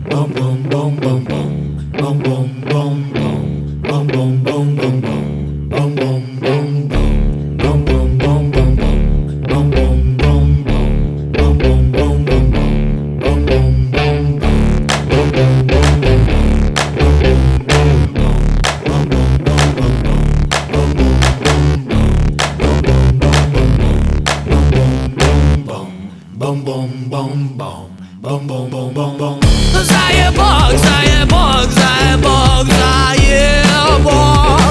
Заебок, заебок, заебок, заебок.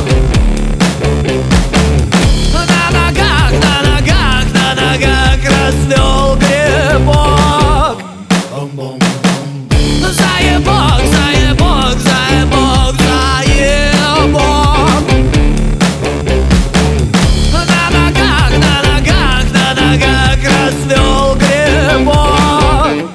На ногах расцвел грибок. Заебок, заебок, заебок, заебок. На ногах расцвел грибок.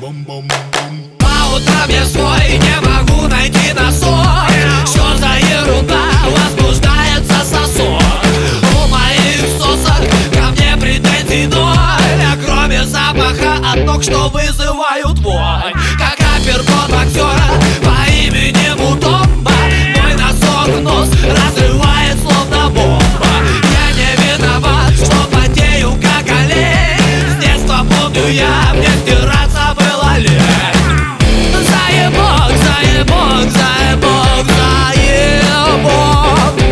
По утрам я свой не могу найти носок. Что за ерунда возбуждается сосок? У моих сосок ко мне претензий ноль, а кроме запаха от ног, что вызывают вонь. Как апперкот боксера по имени Мутомба, мой носок нос разрывает словно бомба. Я не виноват, что потею как олень. С детства помню я, мне стираться было лень. Заебок, заебок, заебок, заебок.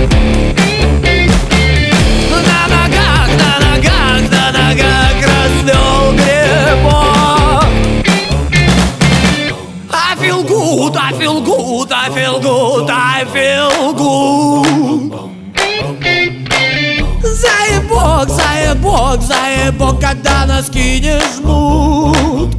На ногах расцвел грибок. I feel good, I feel good, I feel good, I feel good. Заебок, заебок, заебок, когда носки не жмут.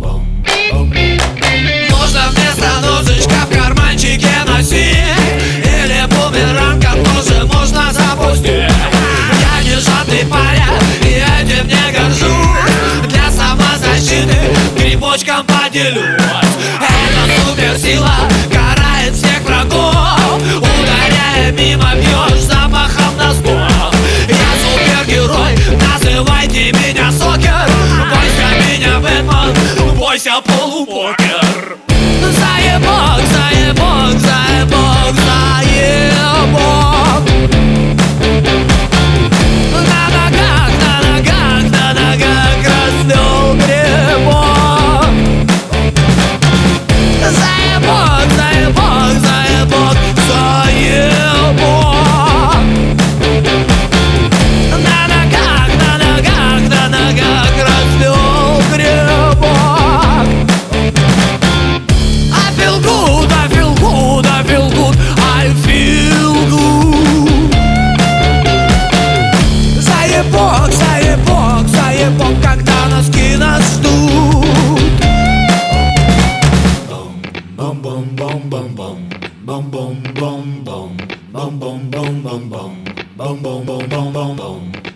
Можно вместо ножичка в карманчике носить, или бумерангом тоже можно запустить. Я не жадный парень, и этим не горжусь. Для самозащиты грибочком поделюсь. Эта суперсила карает всех врагов, ударяя мимо, бьешь запахом носков. Я супергерой, называйте меня Сокер. Бойся меня, Бэтмен, бойся полупокер. Заебок, заебок, заебок, заебок. На ногах расцвел грибок. Заебок, заебок, заебок, заебок. На ногах расцвел грибок. I feel good, I feel good, I feel good, I feel good. Заебок, заебок, заебок, когда носки нас ждут. Bum bum bum bum bum bum bum bum bum bum bum bum bum bum bum bum bum bum bum.